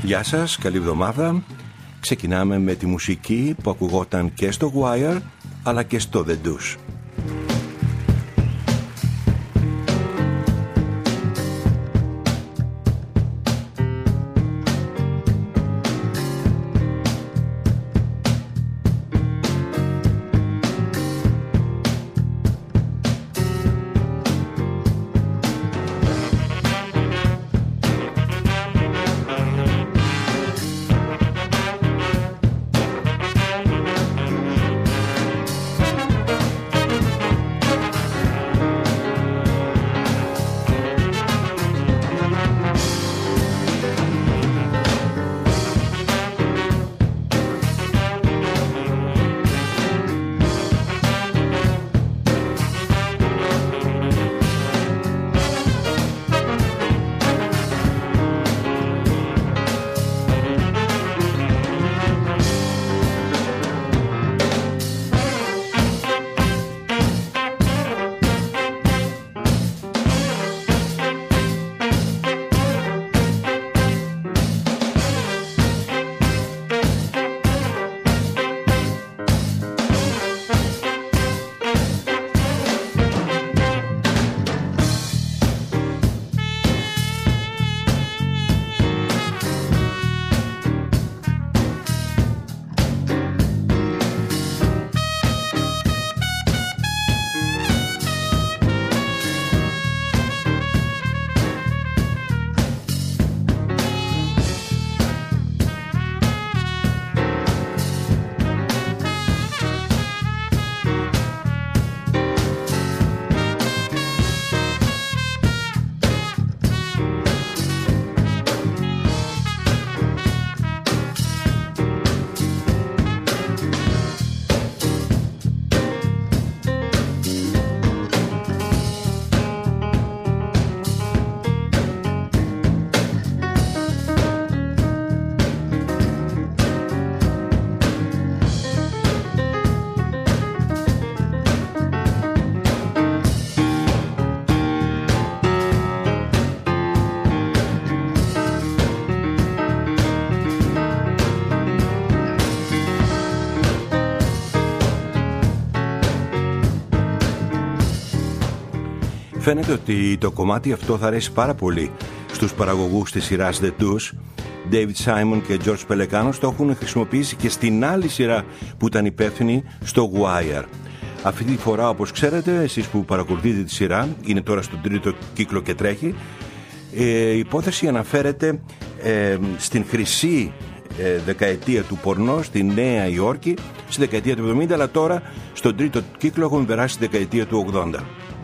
Γεια σας, καλή εβδομάδα. Ξεκινάμε με τη μουσική που ακουγόταν και στο Wire αλλά και στο The Deuce. Φαίνεται ότι το κομμάτι αυτό θα αρέσει πάρα πολύ στους παραγωγούς της σειράς The Deuce. David Simon και George Pelecanos το έχουν χρησιμοποιήσει και στην άλλη σειρά που ήταν υπεύθυνοι στο Wire. Αυτή τη φορά, όπως ξέρετε, εσείς που παρακολουθείτε τη σειρά, είναι τώρα στον τρίτο κύκλο και τρέχει, η υπόθεση αναφέρεται στην χρυσή δεκαετία του πορνό στη Νέα Υόρκη, στη δεκαετία του 70, αλλά τώρα στον τρίτο κύκλο έχουμε περάσει στη δεκαετία του 80.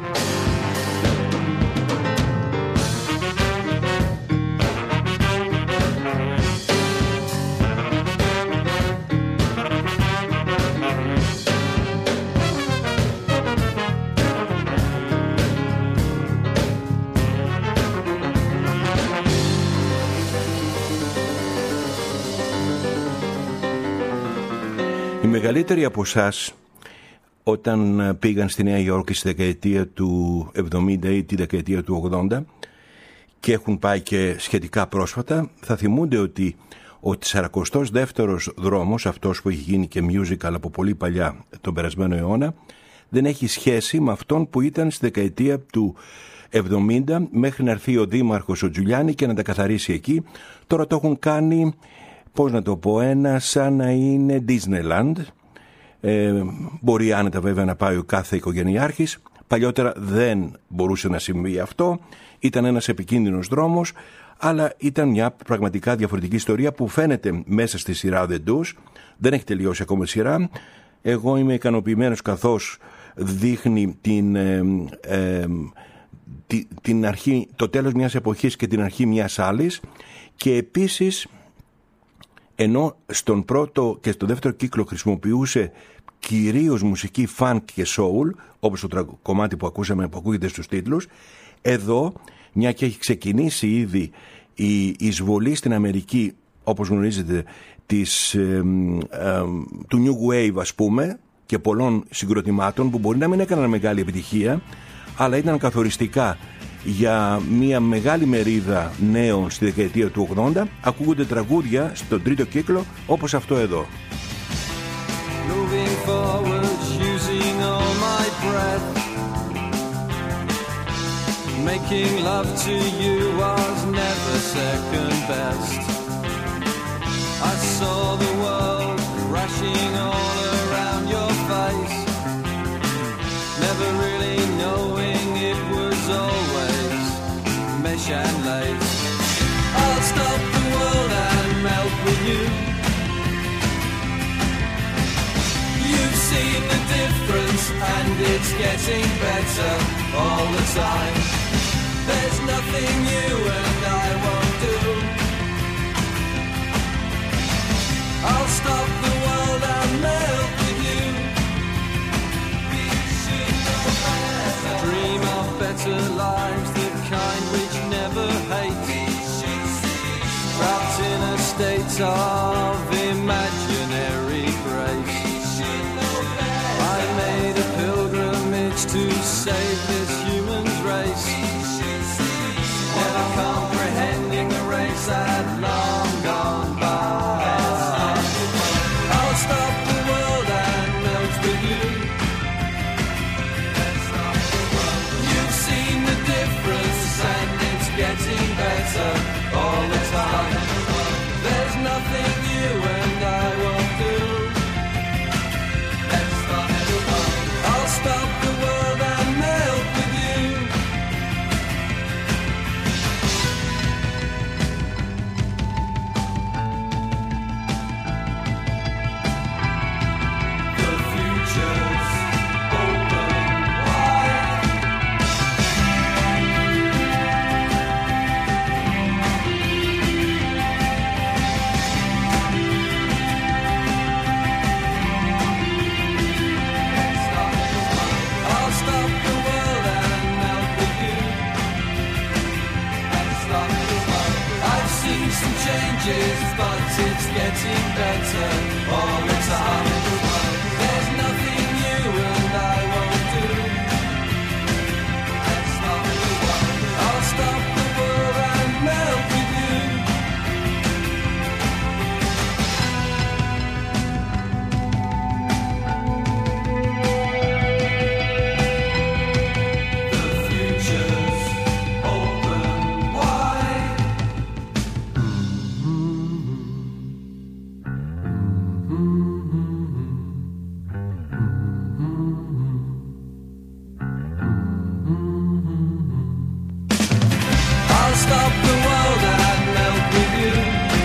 Οι μεγαλύτεροι από εσάς, όταν πήγαν στη Νέα Υόρκη στη δεκαετία του 70 ή τη δεκαετία του 80 και έχουν πάει και σχετικά πρόσφατα, θα θυμούνται ότι ο 42ος δρόμος, αυτός που έχει γίνει και musical από πολύ παλιά τον περασμένο αιώνα, δεν έχει σχέση με αυτόν που ήταν στη δεκαετία του 70 μέχρι να έρθει ο δήμαρχος ο Τζουλιάνι και να τα καθαρίσει εκεί. Τώρα το έχουν κάνει, πώς να το πω, ένα σαν να είναι Disneyland. Μπορεί άνετα βέβαια να πάει ο κάθε οικογενειάρχης. Παλιότερα δεν μπορούσε να συμβεί αυτό. Ήταν ένας επικίνδυνος δρόμος, αλλά ήταν μια πραγματικά διαφορετική ιστορία που φαίνεται μέσα στη σειρά The Deuce. Δεν έχει τελειώσει ακόμα η σειρά. Εγώ είμαι ικανοποιημένος καθώς δείχνει την αρχή, το τέλος μιας εποχής και την αρχή μιας άλλης, και επίσης ενώ στον πρώτο και στο δεύτερο κύκλο χρησιμοποιούσε κυρίως μουσική funk και soul, όπως το κομμάτι που ακούσαμε που ακούγεται στους τίτλους, εδώ, μια και έχει ξεκινήσει ήδη η εισβολή στην Αμερική, όπως γνωρίζετε, του New Wave, ας πούμε, και πολλών συγκροτημάτων που μπορεί να μην έκαναν μεγάλη επιτυχία, αλλά ήταν καθοριστικά για μια μεγάλη μερίδα νέων στη δεκαετία του 80. Ακούγονται τραγούδια στον τρίτο κύκλο όπως αυτό εδώ. Moving forwards, using all my breath. Making love to you was never second best. I saw the world crashing all around your face, never really knowing it was always mesh and lace. I'll stop the world and melt with you. You've seen the difference and it's getting better all the time. There's nothing you and I won't do. I'll stop the world and melt with you. We should know better. Dream of better lives, the kind which never hate. Trapped in a state of imaginary grace. I made a pilgrimage to save this human race. Never comprehending the race had long gone by. I'll stop the world and melt with you. You've seen the difference and it's getting better all the time. There's nothing you and I won't do. I'll stop the world and melt with you. The future's open wide. I'll stop the world and melt with you. I've seen some changes, but it's getting better all the time. There's nothing you and I won't do. I'll stop the world and melt with you. The future's open wide. I'll stop the world and melt with you.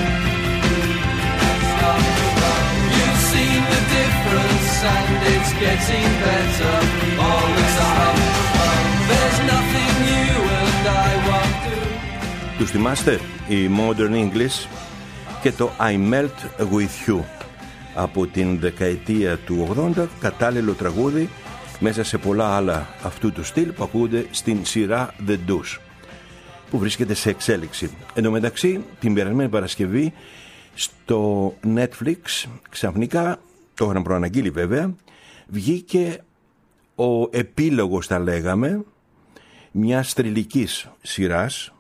You've seen the difference and it's getting better all the time. There's nothing you and I won't do. Τους θυμάστε, η Modern English και το I Melt With You από την δεκαετία του 80, κατάλληλο τραγούδι μέσα σε πολλά άλλα αυτού του στυλ που ακούγονται στην σειρά The Deuce, που βρίσκεται σε εξέλιξη. Εν τω μεταξύ, την περασμένη Παρασκευή στο Netflix ξαφνικά, το είχαν προαναγγείλει βέβαια, βγήκε ο επίλογος, θα λέγαμε, μιας θρυλικής σειράς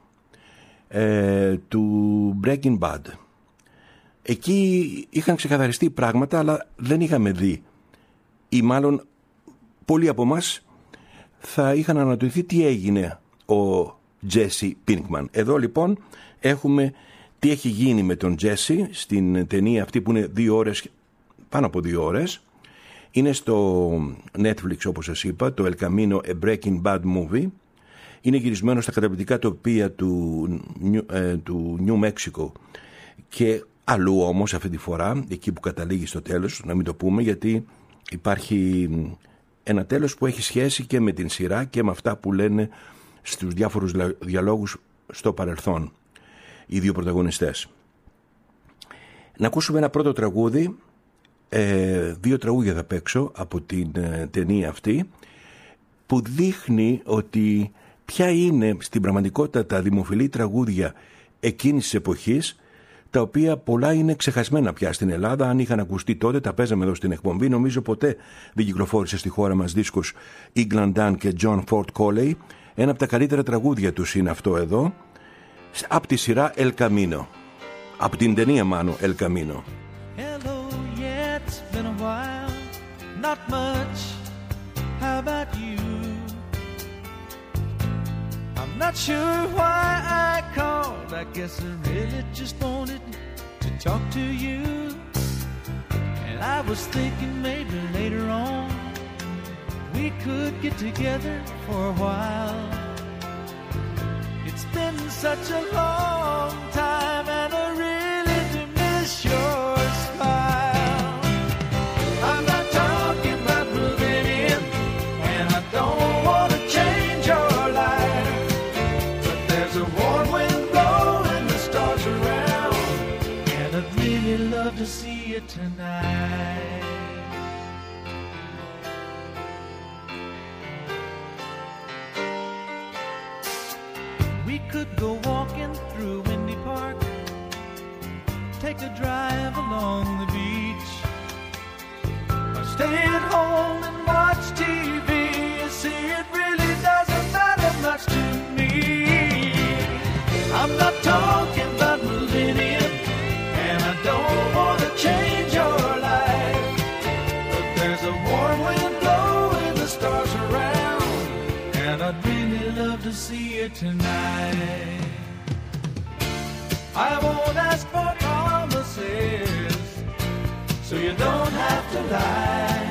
του Breaking Bad. Εκεί είχαν ξεκαθαριστεί πράγματα, αλλά δεν είχαμε δει, ή μάλλον πολλοί από εμάς θα είχαν αναρωτηθεί τι έγινε ο Jesse Pinkman. Εδώ λοιπόν έχουμε τι έχει γίνει με τον Jesse στην ταινία αυτή που είναι 2 ώρες, πάνω από 2 ώρες. Είναι στο Netflix, όπως σας είπα, το El Camino, A Breaking Bad Movie. Είναι γυρισμένο στα καταπληκτικά τοπία του Νιου Μέξικο και αλλού όμως αυτή τη φορά, εκεί που καταλήγει στο τέλος, να μην το πούμε, γιατί υπάρχει ένα τέλος που έχει σχέση και με την σειρά και με αυτά που λένε στους διάφορους διαλόγους στο παρελθόν οι δύο πρωταγωνιστές. Να ακούσουμε ένα πρώτο τραγούδι, 2 τραγούδια θα παίξω από την ταινία αυτή, που δείχνει ότι ποια είναι στην πραγματικότητα τα δημοφιλή τραγούδια εκείνης της εποχής, τα οποία πολλά είναι ξεχασμένα πια στην Ελλάδα. Αν είχαν ακουστεί τότε, τα παίζαμε εδώ στην εκπομπή. Νομίζω ποτέ δεν κυκλοφόρησε στη χώρα μας δίσκος England Dan και John Ford Coley. Ένα από τα καλύτερα τραγούδια τους είναι αυτό εδώ, από τη σειρά El Camino, από την ταινία μάλλον El Camino. Hello, yeah, it's been a while. Not much. How about you? I'm not sure why I called. I guess I really just wanted to talk to you. And I was thinking maybe later on we could get together for a while. It's been such a long time and I really do miss your smile. I'm not talking about moving in and I don't want to change your life, but there's a warm wind blowing the stars around and I'd really love to see you tonight. We could go walking through Windy Park, take a drive along the beach, or stay at home and watch TV. You see, it really doesn't matter much to me. I'm not talking about moving in, and I don't want to change your life, but there's a warm wind blowing the stars around, and I'd really love to see you tonight. I won't ask for promises, so you don't have to lie.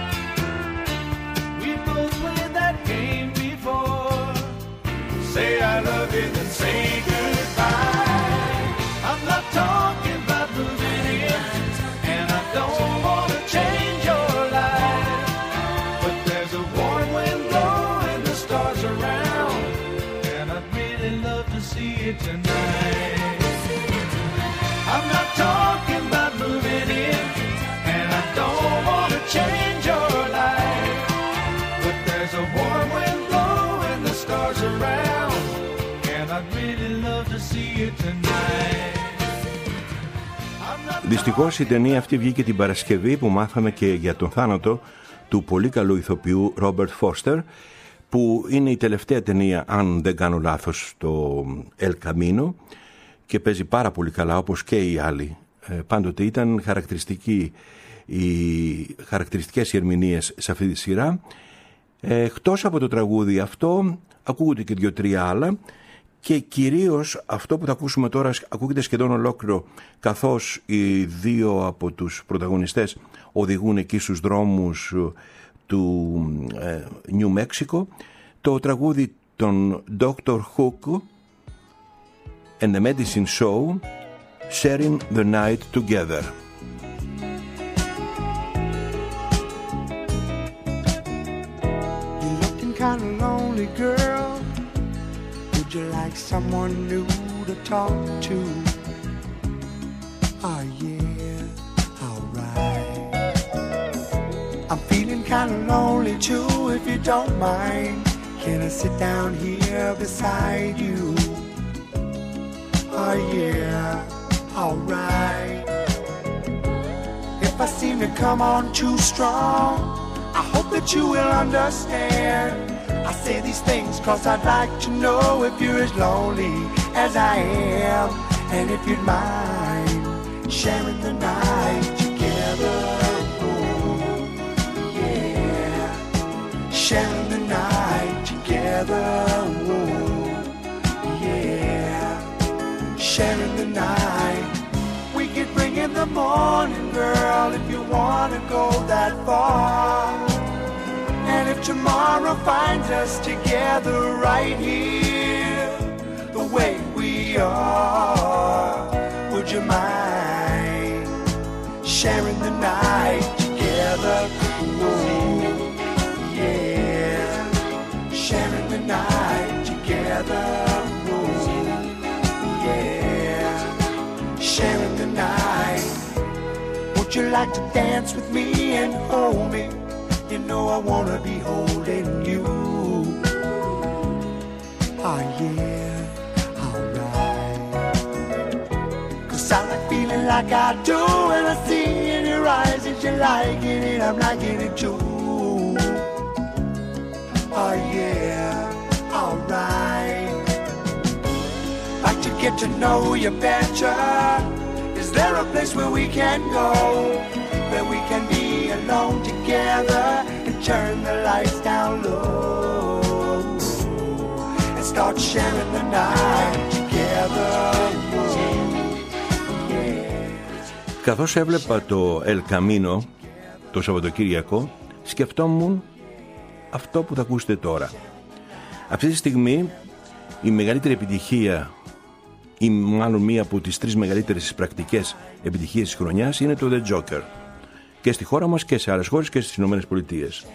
We both played that game before. Say I love you, then say goodbye. I'm not talking about moving in, and I don't want to change your life, but there's a warm wind blowing the stars around, and I'd really love to see you tonight. I'm not talking about moving in, and I don't want to change your life, but there's a warm wind blowing the stars around, and I'd really love to see you tonight. Δυστυχώς η ταινία αυτή βγήκε την Παρασκευή που μάθαμε και για τον θάνατο του πολύ καλού ηθοποιού Ρόμπερτ Φώστερ, που είναι η τελευταία ταινία, αν δεν κάνω λάθος, το El Camino, και παίζει πάρα πολύ καλά όπως και οι άλλοι. Πάντοτε ήταν χαρακτηριστικές οι ερμηνείες σε αυτή τη σειρά. Εκτός από το τραγούδι αυτό ακούγονται και 2-3 άλλα, και κυρίως αυτό που θα ακούσουμε τώρα ακούγεται σχεδόν ολόκληρο, καθώς οι δύο από τους πρωταγωνιστές οδηγούν εκεί στους δρόμους του Νιου Μέξικο, το τραγούδι των Dr. Hook and the Medicine Show, Sharing the Night Together. You're looking kind of lonely, girl. Would you like someone new to talk to? Oh yeah, alright. I'm feeling kind of lonely too, if you don't mind. Can I sit down here beside you? Oh yeah, alright. If I seem to come on too strong, I hope that you will understand. I say these things cause I'd like to know if you're as lonely as I am, and if you'd mind sharing the night together. Oh, yeah, sharing the night together. Oh, yeah, sharing the night. We could bring in the morning, girl, if you wanna go that far. And if tomorrow finds us together right here, the way we are, would you mind sharing the night together? Oh, yeah, sharing the night together. Oh, yeah, sharing the night. Would you like to dance with me and hold me? You know I wanna be holding you. Oh yeah, alright. Cause I like feeling like I do, and I see in your eyes that you're liking it, I'm liking it too. Oh yeah, alright. to get to know you better. Is there a place where we can go, where we can be alone together and turn the lights down low and start sharing the night together? Καθώς έβλεπα το El Camino το Σαββατοκύριακο, σκεφτόμουν αυτό που θα ακούσετε τώρα. Αυτή τη στιγμή η μεγαλύτερη επιτυχία, ή μάλλον μία από τις 3 μεγαλύτερες πρακτικές επιτυχίες της χρονιάς, είναι το The Joker. Και στη χώρα μας και σε άλλες χώρες και στις Ηνωμένες Πολιτείες.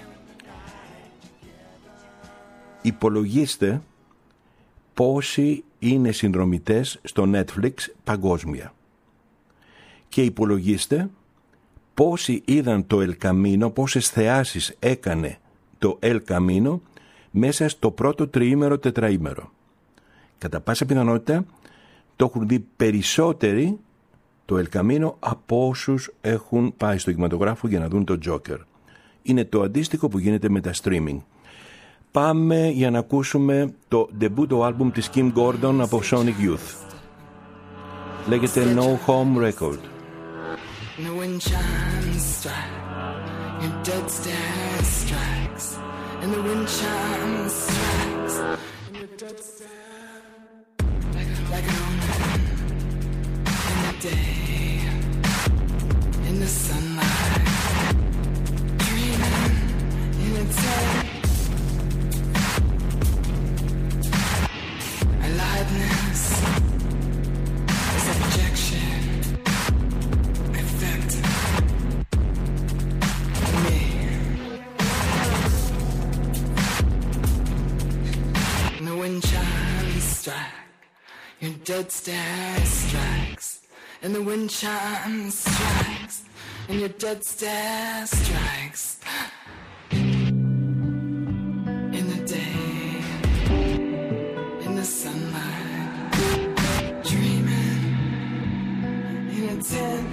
Υπολογίστε πόσοι είναι συνδρομητές στο Netflix παγκόσμια. Και υπολογίστε πόσοι είδαν το El Camino, πόσες θεάσεις έκανε το El Camino μέσα στο πρώτο τριήμερο, τετραήμερο. Κατά πάσα πιθανότητα το έχουν δει περισσότεροι το El Camino από όσους έχουν πάει στο κινηματογράφο για να δουν το Joker. Είναι το αντίστοιχο που γίνεται με τα streaming. Πάμε για να ακούσουμε το debut album της Kim Gordon από Sonic Youth. Λέγεται No Home Record. The wind chimes strike, your dead stare strikes, and the wind chimes strikes, and your dead stare like an omen in the day, in the sunlight, dreaming in a tent, aliveness is a projection. Your dead stare strikes, and the wind chimes strikes, and your dead stare strikes. In the day, in the sunlight, dreaming in a tent.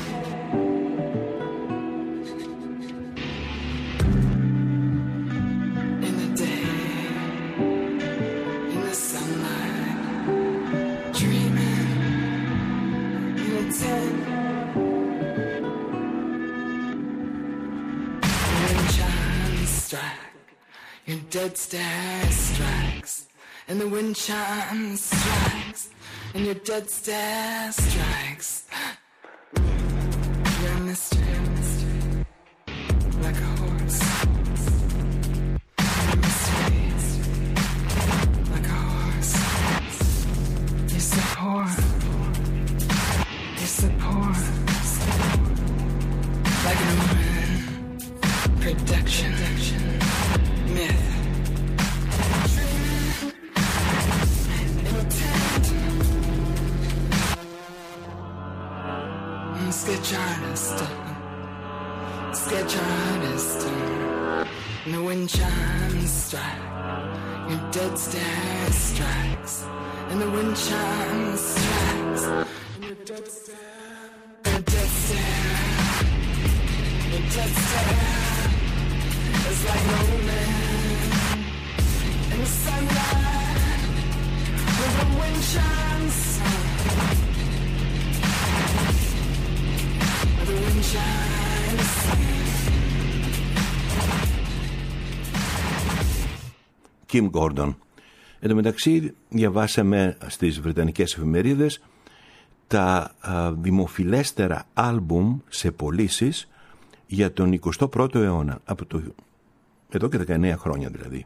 In the day, in the sunlight, dreaming in a tent. The wind chimes strike, your dead stare strikes, and the wind chimes strikes, and your dead stare strikes. You're a mystery, like a horse. You're a mystery, like a horse. You're so poor. You're so poor. Like an omen. Production. Myth. In a tent. Sketch artist. Sketch artist. And the wind chimes strike. Your dead stare strikes. And the wind chimes strikes. And your dead stare. Your dead stare. Your dead stare. It's like no man. In the sunlight. With the wind chimes. With the wind chimes. Kim Gordon. Εν τω μεταξύ διαβάσαμε στις βρετανικές εφημερίδες τα δημοφιλέστερα άλμπουμ σε πωλήσεις για τον 21ο αιώνα, εδώ και 19 χρόνια δηλαδή.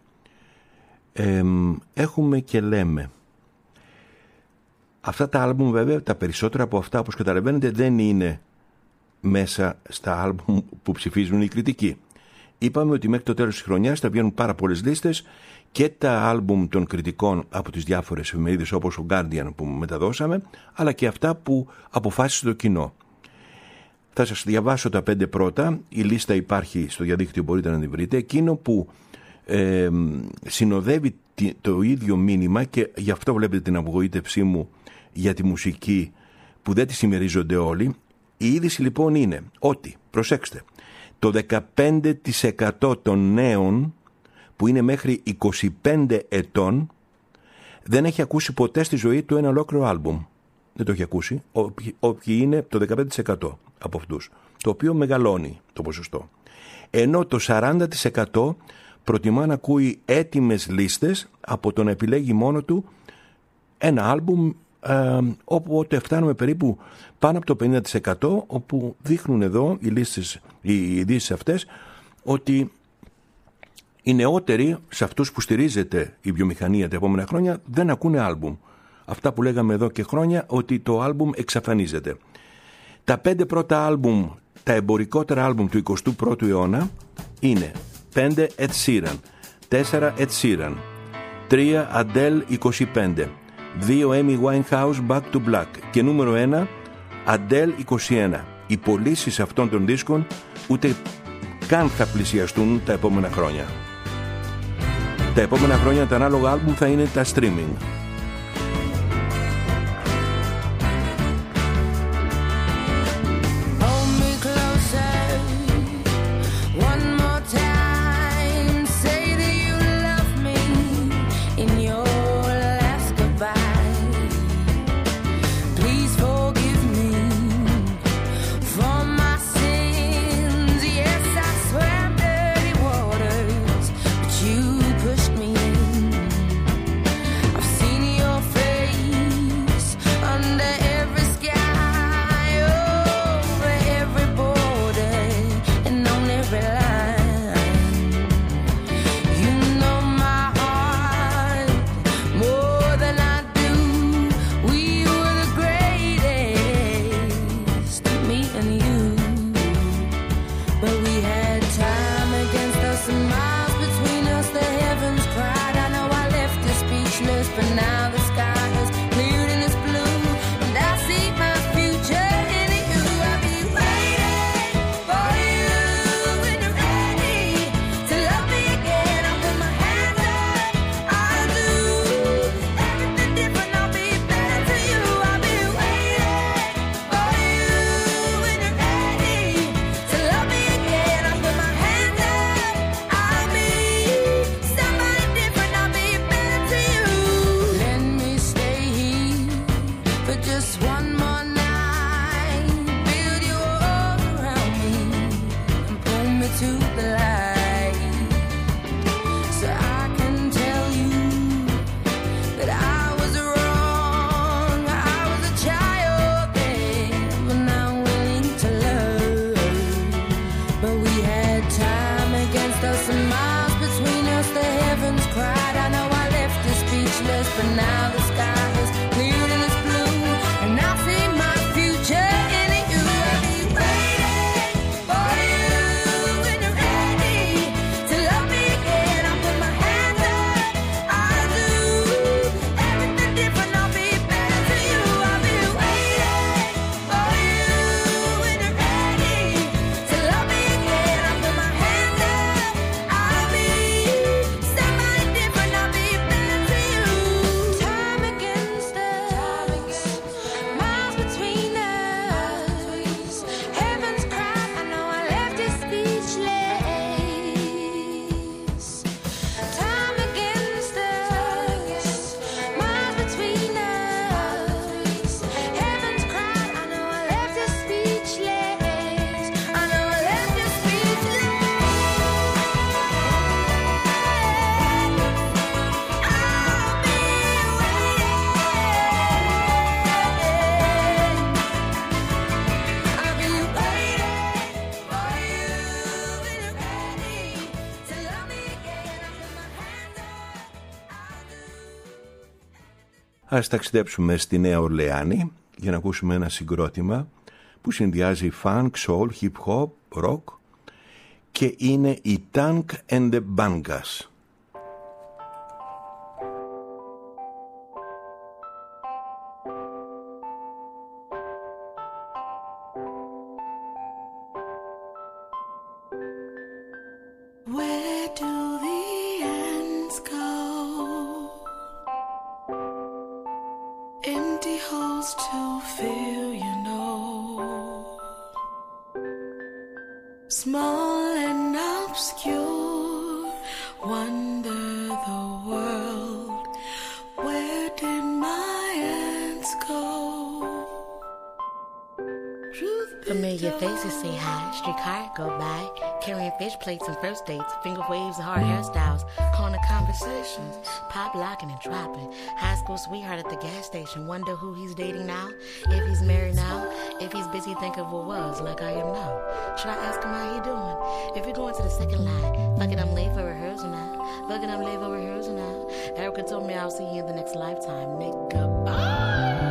Έχουμε και λέμε. Αυτά τα άλμπουμ βέβαια, τα περισσότερα από αυτά όπως καταλαβαίνετε δεν είναι μέσα στα άλμπουμ που ψηφίζουν οι κριτικοί. Είπαμε ότι μέχρι το τέλος της χρονιάς θα βγαίνουν πάρα πολλές λίστες και τα άλμπουμ των κριτικών από τις διάφορες εφημερίδες όπως ο Guardian που μεταδώσαμε, αλλά και αυτά που αποφάσισε το κοινό. Θα σας διαβάσω τα 5 πρώτα, η λίστα υπάρχει στο διαδίκτυο, μπορείτε να την βρείτε. Εκείνο που συνοδεύει το ίδιο μήνυμα και γι' αυτό βλέπετε την απογοήτευσή μου για τη μουσική που δεν τη συμμερίζονται όλοι. Η είδηση λοιπόν είναι ότι, προσέξτε, το 15% των νέων που είναι μέχρι 25 ετών δεν έχει ακούσει ποτέ στη ζωή του ένα ολόκληρο άλμπουμ. Δεν το έχει ακούσει. Όποιοι είναι το 15% από αυτούς. Το οποίο μεγαλώνει το ποσοστό. Ενώ το 40% προτιμά να ακούει έτοιμες λίστες από το να επιλέγει μόνο του ένα άλμπουμ, οπότε φτάνουμε περίπου πάνω από το 50%, όπου δείχνουν εδώ οι ειδήσεις αυτές ότι οι νεότεροι, σε αυτούς που στηρίζεται η βιομηχανία τα επόμενα χρόνια, δεν ακούνε άλμπουμ. Αυτά που λέγαμε εδώ και χρόνια, ότι το άλμπουμ εξαφανίζεται. Τα 5 πρώτα άλμπουμ, τα εμπορικότερα άλμπουμ του 21ου αιώνα είναι 5 Ed Sheeran, 4 Ed Sheeran, 3 Adele 25, 2 Amy Winehouse Back to Black και νούμερο 1 Adele 21. Οι πωλήσεις αυτών των δίσκων ούτε καν θα πλησιαστούν τα επόμενα χρόνια. Τα επόμενα χρόνια τα ανάλογα άλμπουμ θα είναι τα streaming. Ας ταξιδέψουμε στη Νέα Ορλεάνη για να ακούσουμε ένα συγκρότημα που συνδυάζει funk, soul, hip hop, rock και είναι η Tank and the Bangas. Wonder the world where Familiar faces say hi, street car go by, carrying fish plates and first dates, finger waves and hard hairstyles, corner conversations, pop locking and dropping, high school sweetheart at the gas station, wonder who he's dating now, if he's married now, if he's busy thinking of what was, like I am now. Should I ask him how he doing? If you're going to the second line, fuck it, I'm late for rehearsal now, fuck it, I'm late for rehearsal now. Erica told me I'll see you in the next lifetime, nigga.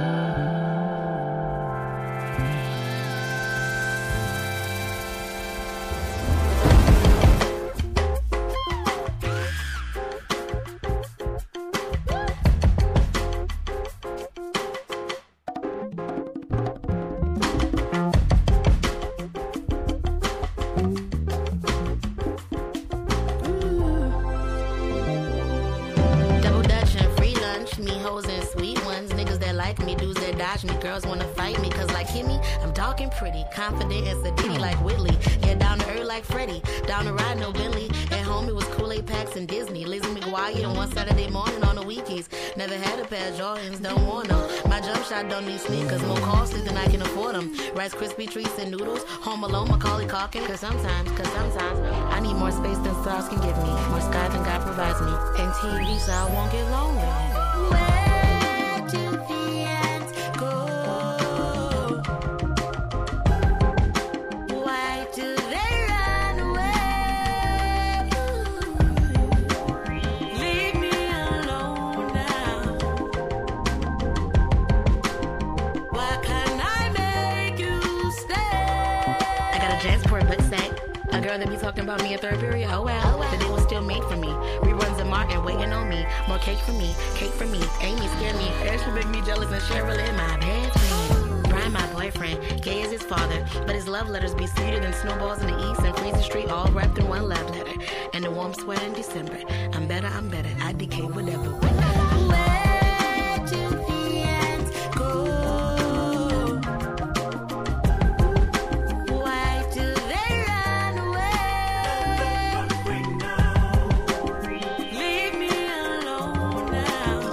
Me. Girls wanna fight me, cause like Kimmy, I'm dark and pretty, confident and sedity like Whitley. Yeah, down to earth like Freddie, down to ride no Billy. At home it was Kool-Aid packs and Disney, Lizzie McGuire on one Saturday morning on the weekies. Never had a pair of Jordans, don't want them. My jump shot don't need sneakers, more costly than I can afford them. Rice Krispie treats and noodles, Home Alone, Macaulay Culkin. Cause sometimes I need more space than stars can give me, more sky than God provides me, and TV so I won't get lonely. Where do the ends go? Why do they run away? Leave me alone now. Why can't I make you stay? I got a Jansport book set. A girl that be talking about me in third period. Oh well, the day was still made for me. Reruns of Martin waiting on me. More cake for me, Amy scare me. Ashley make me jealous and Cheryl in my best friend. Brian my boyfriend, gay as his father, but his love letters be sweeter than snowballs in the east and Freezer Street, all wrapped in one love letter. And the warm sweat in December. I'm better, I decay whatever. Where do the ends go? Why do they run away? Leave me alone now.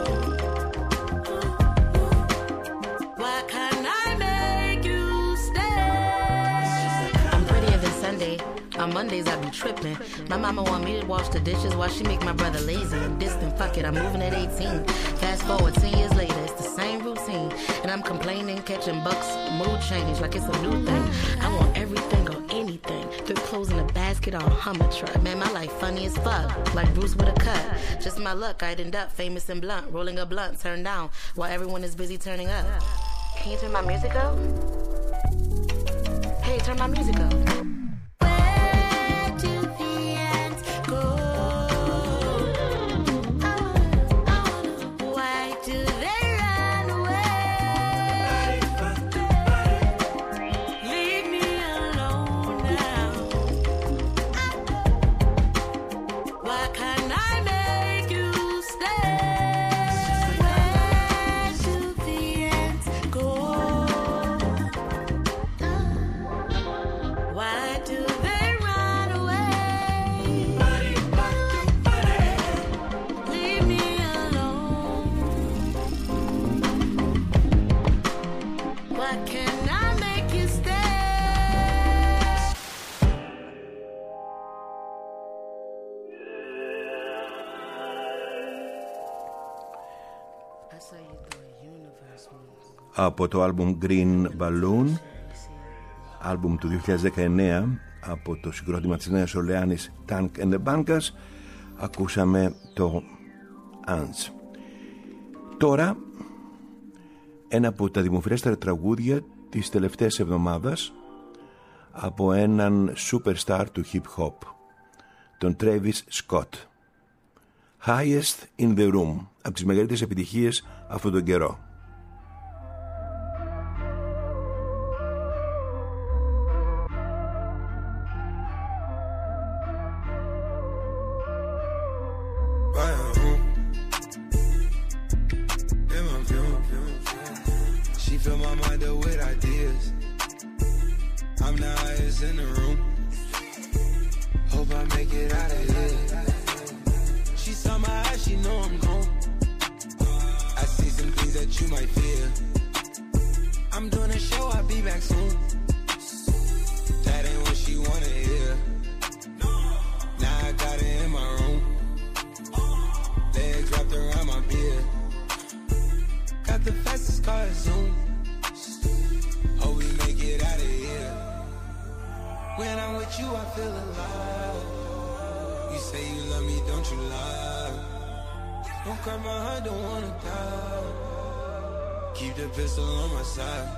Why can't I make you stay? I'm prettier than Sunday. On Mondays I be tripping. My mama want me to wash the dishes while she make my brother lazy and distant. Fuck it, I'm moving at 18. Fast forward 10 years later, it's the same routine. And I'm complaining, catching bucks, mood change like it's a new thing. I want everything or anything. Thrift clothes in a basket or a Hummer truck. Man, my life funny as fuck, like Bruce with a cut. Just my luck, I'd end up famous and blunt, rolling a blunt, turned down, while everyone is busy turning up. Can you turn my music up? Hey, turn my music up. Where do the ends go? Why do they run away? Leave me alone now. Why can't I make you stay? Where do the ends go? Why do they run away? Leave me alone. Why can't I make you stay? I saw you through a universe. Από το άλμπουμ Green Balloon, άλμπουμ του 2019 από το συγκρότημα της Νέας Ορλεάνης Tank and the Bangas, ακούσαμε το Ants. Τώρα ένα από τα δημοφιλέστερα τραγούδια της τελευταίας εβδομάδας από έναν superstar του hip hop, τον Travis Scott. Highest in the Room, από τις μεγαλύτερες επιτυχίες αυτόν τον καιρό. She fill my mind up with ideas. I'm the highest in the room. Hope I make it out of here. She saw my eyes, she know I'm gone. I see some things that you might fear. I'm doing a show, I'll be back soon. fastest car Zoom. Hope we make it out of here. When I'm with you, I feel alive. You say you love me, don't you lie? Don't cry my heart, don't wanna die. Keep the pistol on my side.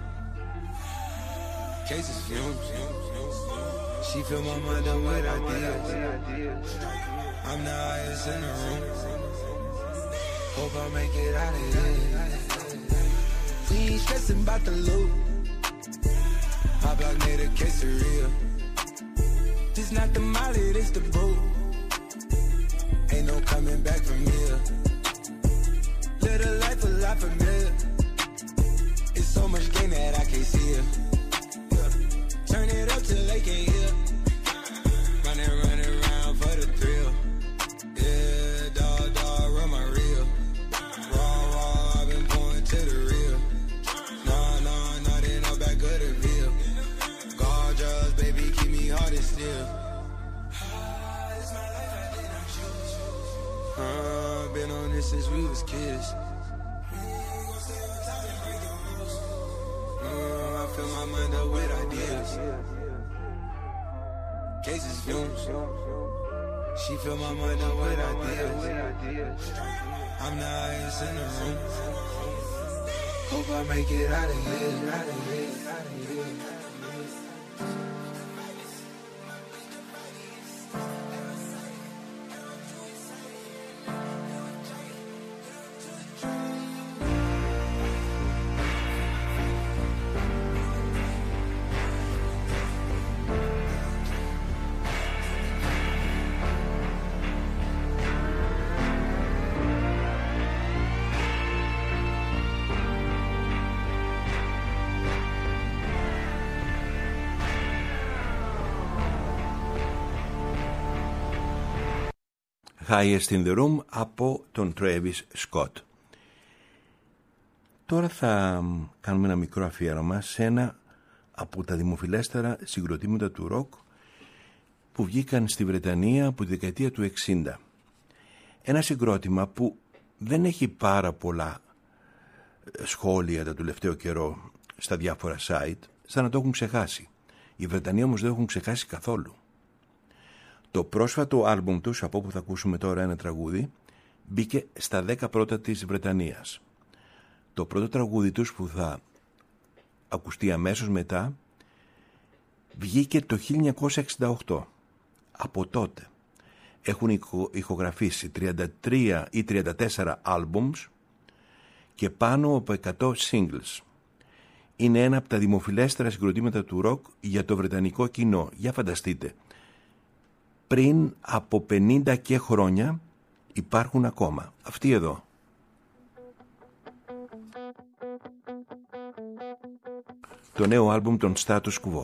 Cases fumes. She fill my mind up with ideas. I'm the highest in the room. Hope I make it out of here. We ain't stressing about the loot. My block made a quesadilla. This not the molly, this the boot. Ain't no coming back from here. Live a life a lot familiar. It's so much gain that I can't see it. Turn it up till they can't hear. Running around for the thrill. Yeah, dog, run my reel. Raw, I've been going to the real. Nah, they know back of the veil. Gorgeous, baby, keep me hard and still. Been on this since we was kids. I fill my mind up with ideas. Cases fumes. She fill my mind up with ideas. I'm the highest in the room. Hope I make it out of here. Highest in the Room από τον Travis Scott. Τώρα θα κάνουμε ένα μικρό αφιέρωμα σε ένα από τα δημοφιλέστερα συγκροτήματα του ροκ που βγήκαν στη Βρετανία από τη δεκαετία του 60. Ένα συγκρότημα που δεν έχει πάρα πολλά σχόλια το τελευταίο καιρό στα διάφορα site, σαν να το έχουν ξεχάσει. Οι Βρετανοί όμως δεν έχουν ξεχάσει καθόλου. Το πρόσφατο άλμπουμ τους, από όπου θα ακούσουμε τώρα ένα τραγούδι, μπήκε στα 10 πρώτα της Βρετανίας. Το πρώτο τραγούδι τους που θα ακουστεί αμέσως μετά βγήκε το 1968. Από τότε έχουν ηχογραφήσει 33 ή 34 άλμπουμς και πάνω από 100 singles. Είναι ένα από τα δημοφιλέστερα συγκροτήματα του ροκ για το βρετανικό κοινό. Για φανταστείτε, πριν από 50 και χρόνια υπάρχουν ακόμα. Αυτοί εδώ. Το νέο άλμπουμ των Status Quo.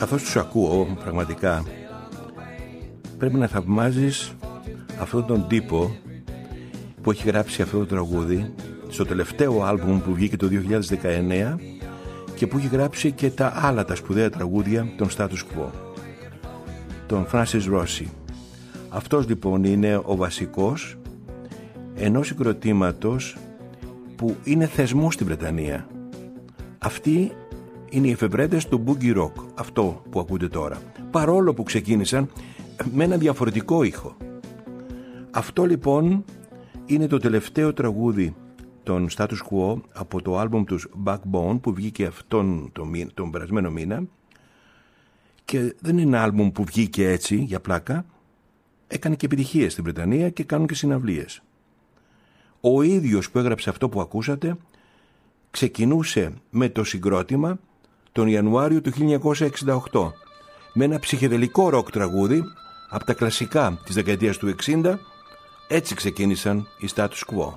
καθώς τους ακούω πραγματικά πρέπει να θαυμάζεις αυτόν τον τύπο που έχει γράψει αυτό το τραγούδι στο τελευταίο άλμπουμ που βγήκε το 2019 και που έχει γράψει και τα άλλα τα σπουδαία τραγούδια των Status Quo, τον Francis Rossi. Αυτός λοιπόν είναι ο βασικός ενός συγκροτήματος που είναι θεσμός στην Βρετανία. Αυτοί είναι οι εφευρέτες του Boogie Rock, αυτό που ακούτε τώρα, παρόλο που ξεκίνησαν με ένα διαφορετικό ήχο. Αυτό λοιπόν είναι το τελευταίο τραγούδι των Status Quo από το άλμπουμ τους Backbone που βγήκε αυτόν τον περασμένο μήνα, και δεν είναι ένα άλμπουμ που βγήκε έτσι για πλάκα, έκανε και επιτυχίες στην Βρετανία και κάνουν και συναυλίες. Ο ίδιος που έγραψε αυτό που ακούσατε ξεκινούσε με το συγκρότημα τον Ιανουάριο του 1968 με ένα ψυχεδελικό ροκ τραγούδι από τα κλασικά της δεκαετίας του 60. Έτσι ξεκίνησαν οι Status Quo.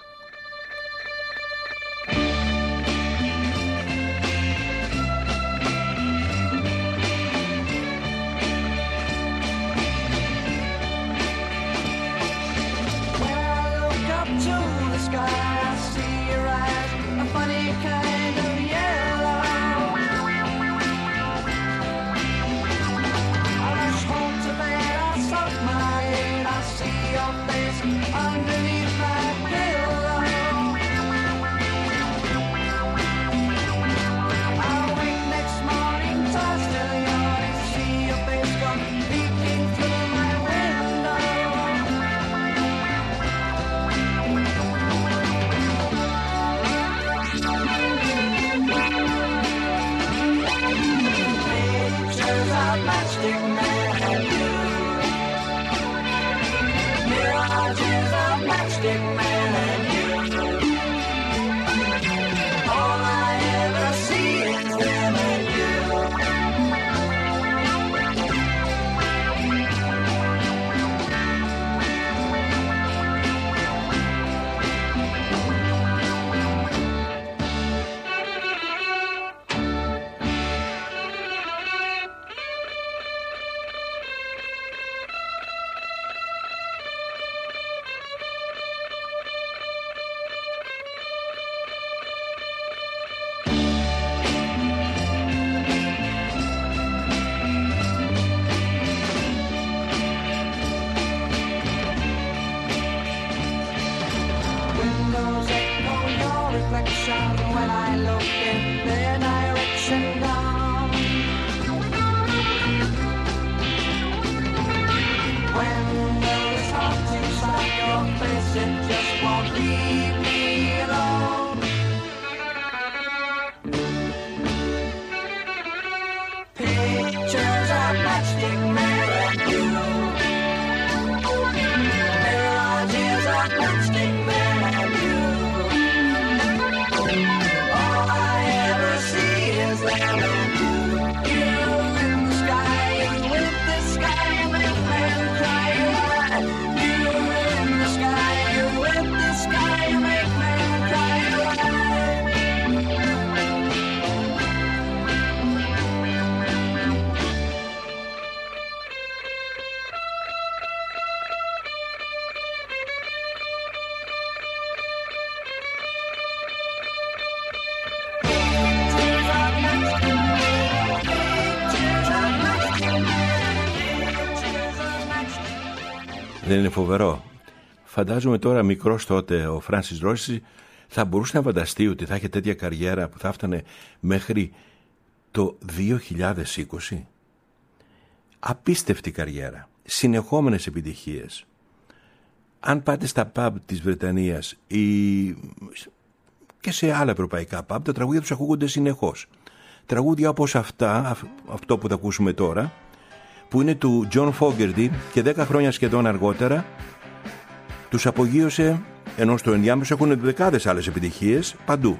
Δεν είναι φοβερό? Φαντάζομαι τώρα μικρός τότε ο Francis Rossi θα μπορούσε να φανταστεί ότι θα είχε τέτοια καριέρα που θα φτάνε μέχρι το 2020. Απίστευτη καριέρα, συνεχόμενες επιτυχίες. Αν πάτε στα pub της Βρετανίας και σε άλλα ευρωπαϊκά pub, τα τραγούδια τους ακούγονται συνεχώς. Τραγούδια όπως αυτό που θα ακούσουμε τώρα, που είναι του John Fogerty και 10 χρόνια σχεδόν αργότερα τους απογείωσε, ενώ στο ενδιάμεσο έχουν δεκάδες άλλες επιτυχίες παντού.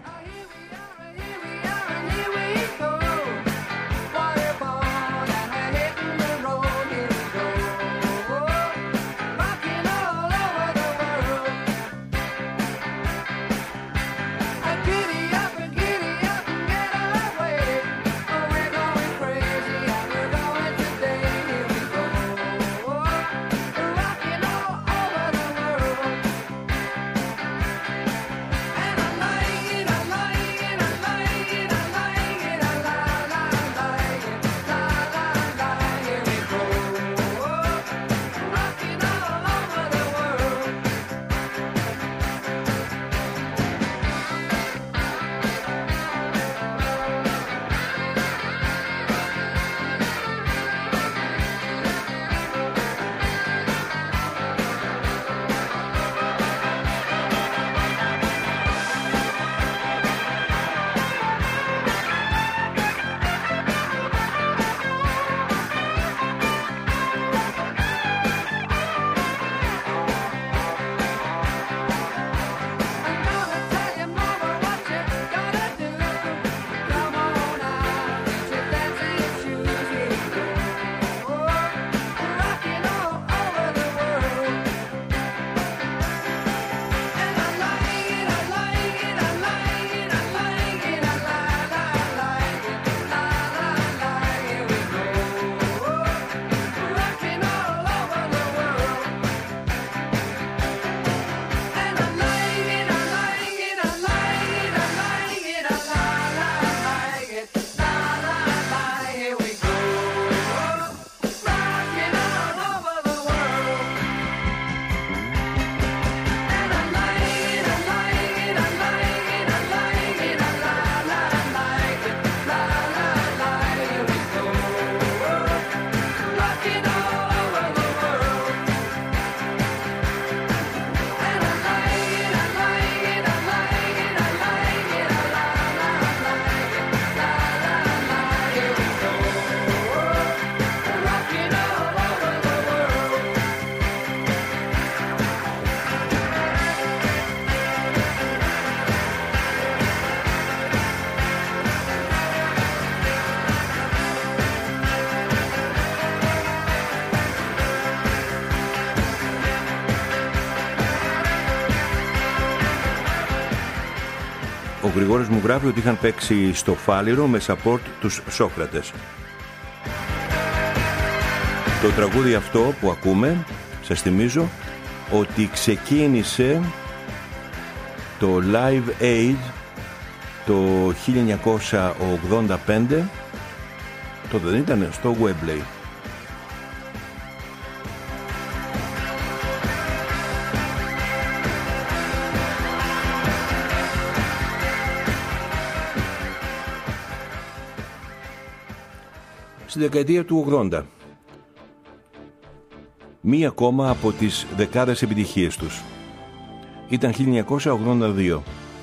Ο Γρηγόρης μου γράφει ότι είχαν παίξει στο Φάληρο με support τους Σόκρατες. Το τραγούδι αυτό που ακούμε, σας θυμίζω ότι ξεκίνησε το Live Aid το 1985. Τότε δεν ήταν στο Wembley. Στη δεκαετία του 80. Μία ακόμα από τις δεκάδες επιτυχίες τους. Ήταν 1982.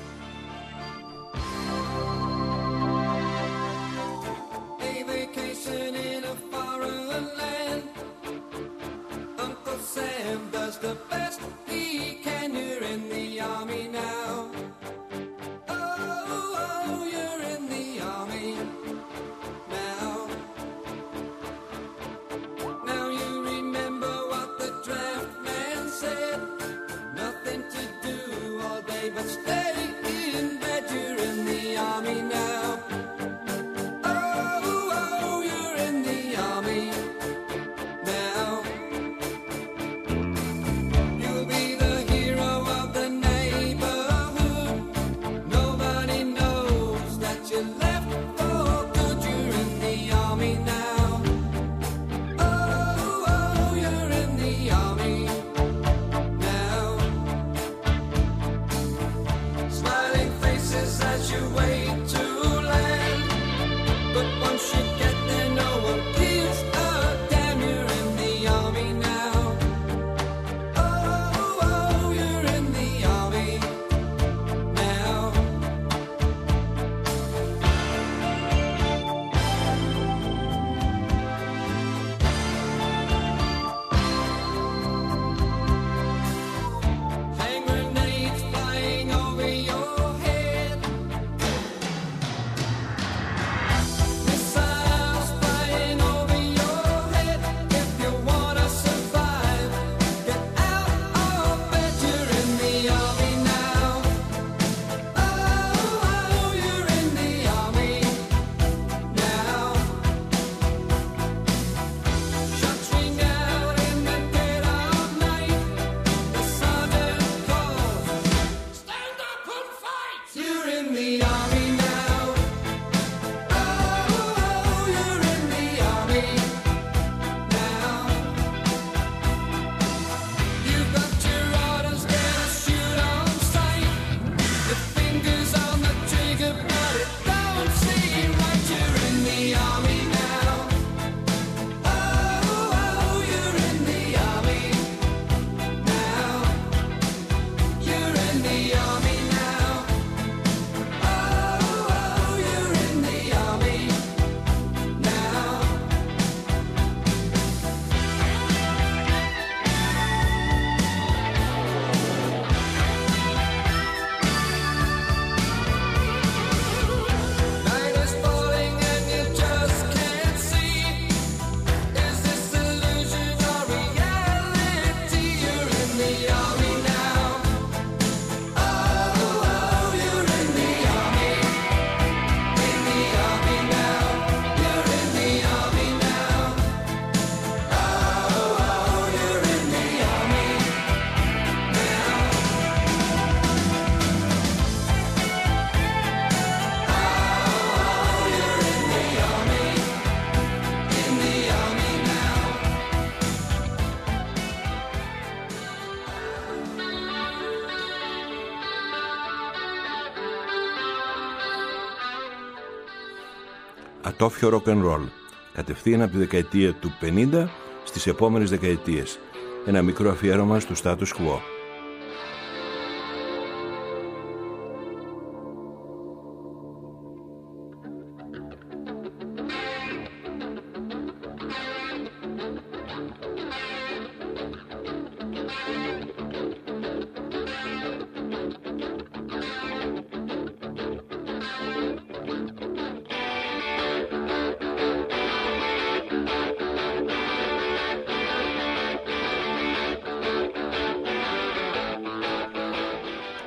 Ατόφιο rock and roll, κατευθείαν από τη δεκαετία του 50 στις επόμενες δεκαετίες. Ένα μικρό αφιέρωμα στο status quo.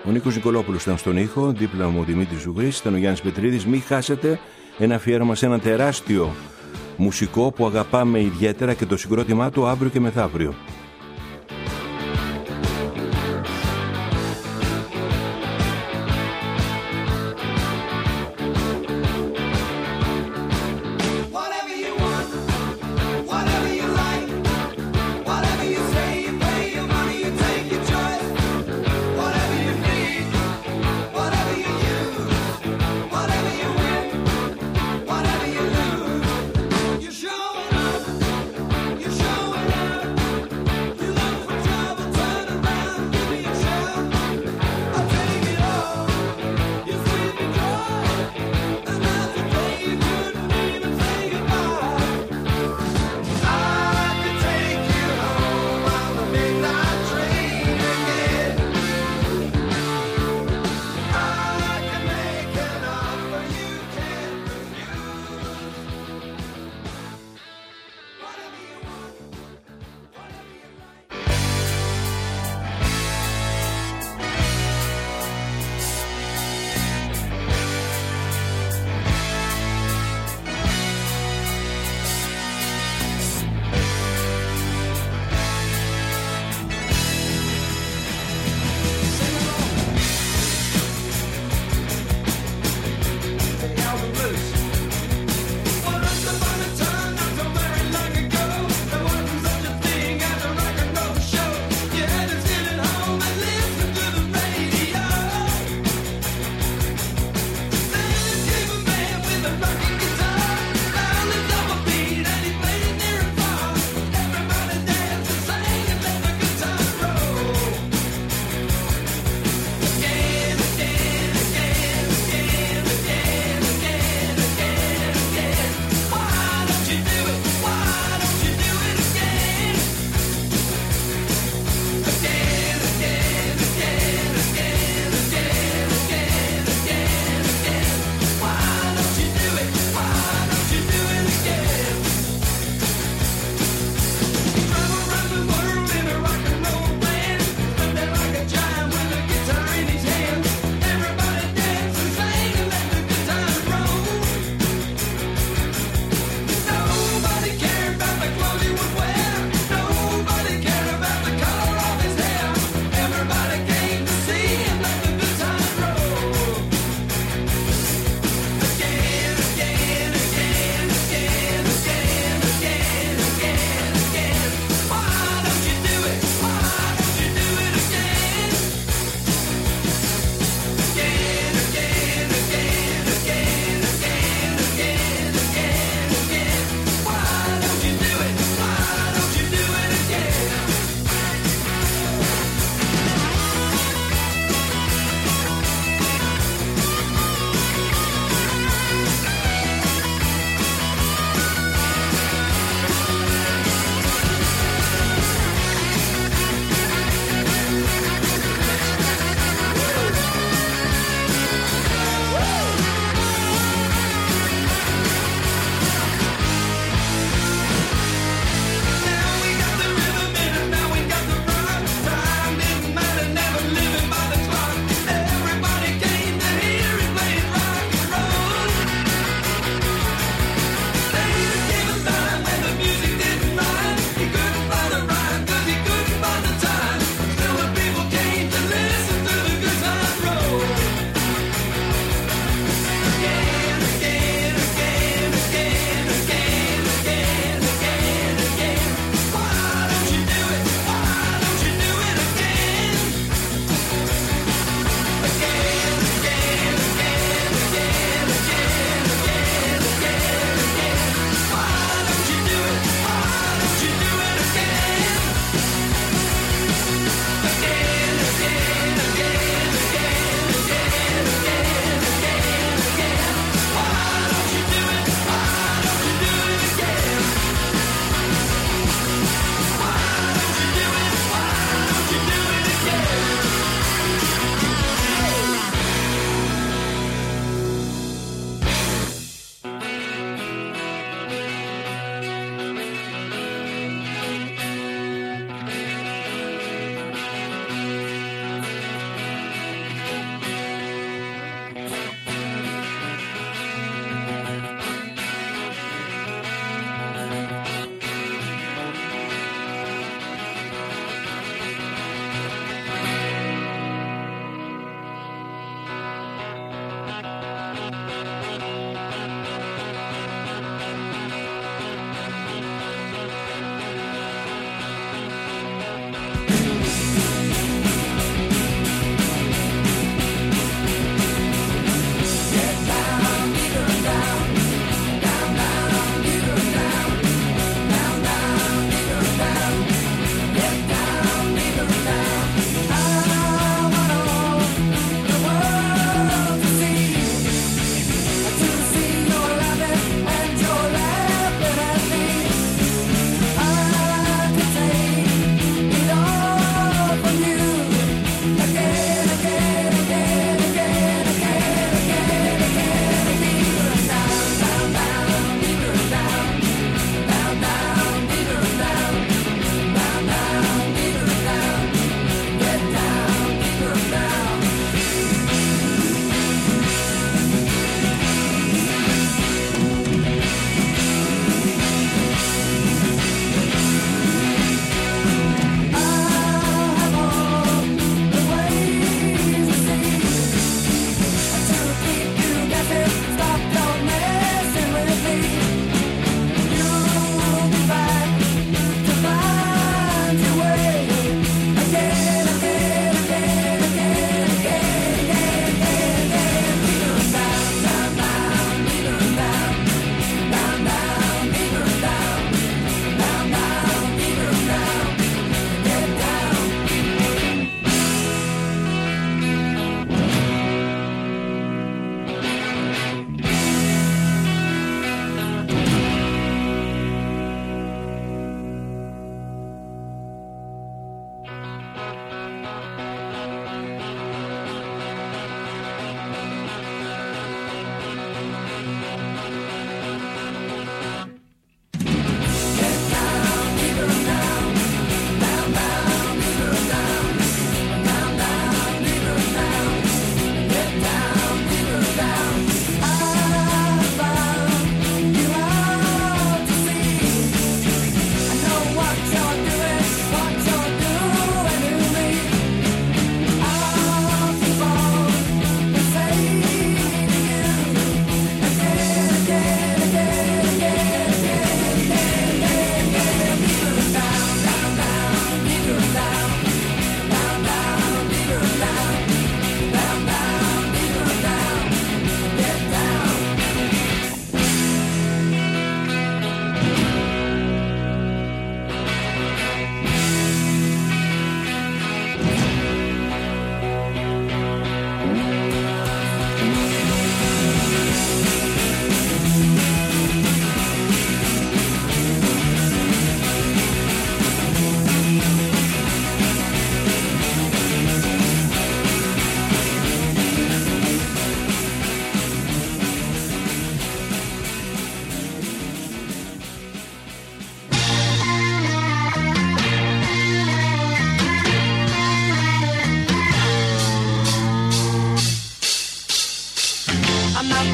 Ο Νίκος Νικολόπουλος ήταν στον ήχο, δίπλα μου ο Δημήτρης Ζουγρής, ήταν ο Γιάννης Πετρίδης. Μην χάσετε ένα αφιέρωμα σε ένα τεράστιο μουσικό που αγαπάμε ιδιαίτερα και το συγκρότημά του αύριο και μεθαύριο. You're showing up.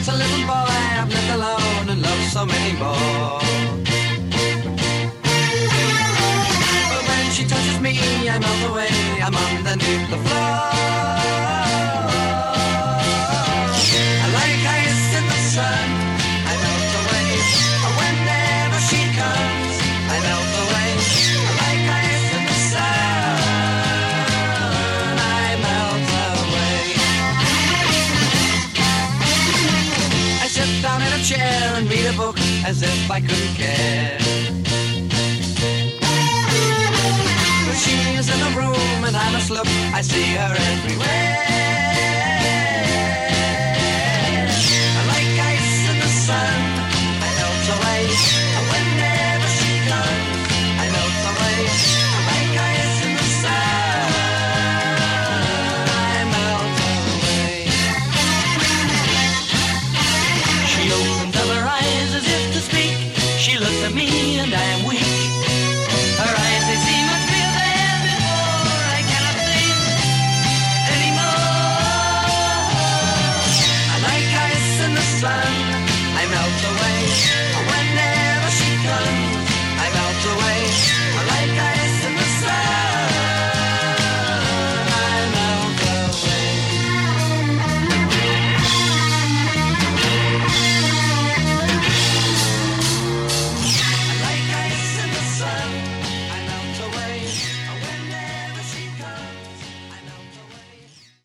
Since a little boy I've lived alone and loved so many more. But when she touches me I melt away, I'm underneath the floor. I like ice in the sun, I melt away. Whenever she comes I melt away. I like ice in the sun, I melt away. I sit down in a chair and read a book as if I couldn't care. But she is in the room and I must look, I see her everywhere.